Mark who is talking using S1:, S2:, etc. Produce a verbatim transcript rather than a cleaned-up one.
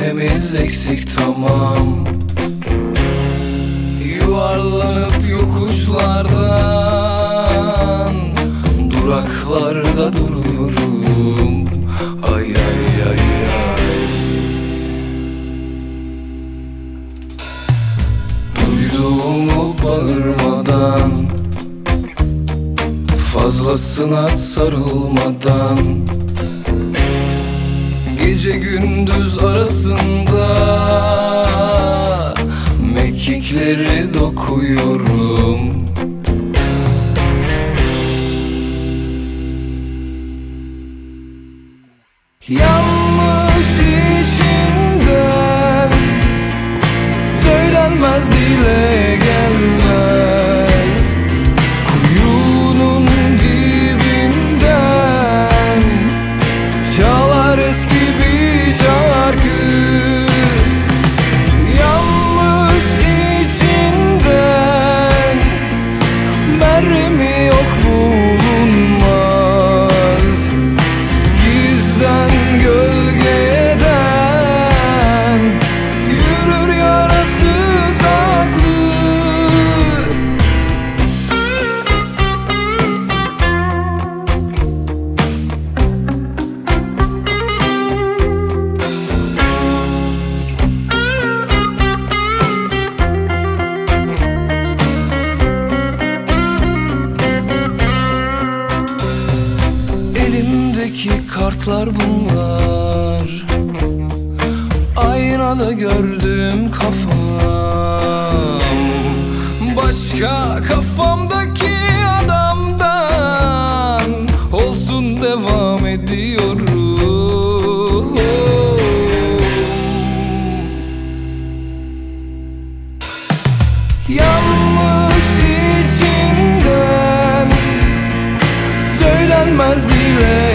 S1: temiz eksik tamam. Yuvarlanıp yokuşlardan duraklarda duruyorum. Ay ay ay ay. Duyduğumu bağırmadan, fazlasına sarılmadan, gece gündüz arasında mekikleri dokuyorum. Yanlış içinden söylenmez, dile gelmez. Kuyunun dibinden çalar eski bir şarkı. Yanlış içinden merhemi yok bulunmaz. Gizden gölgeden yürür yarası saklı. Elimdeki kartlar bunlar, aynada gördüğüm kafam. Başka kafamdaki adamdan olsun devam ediyorum. Yanlış içinden söylenmez, dile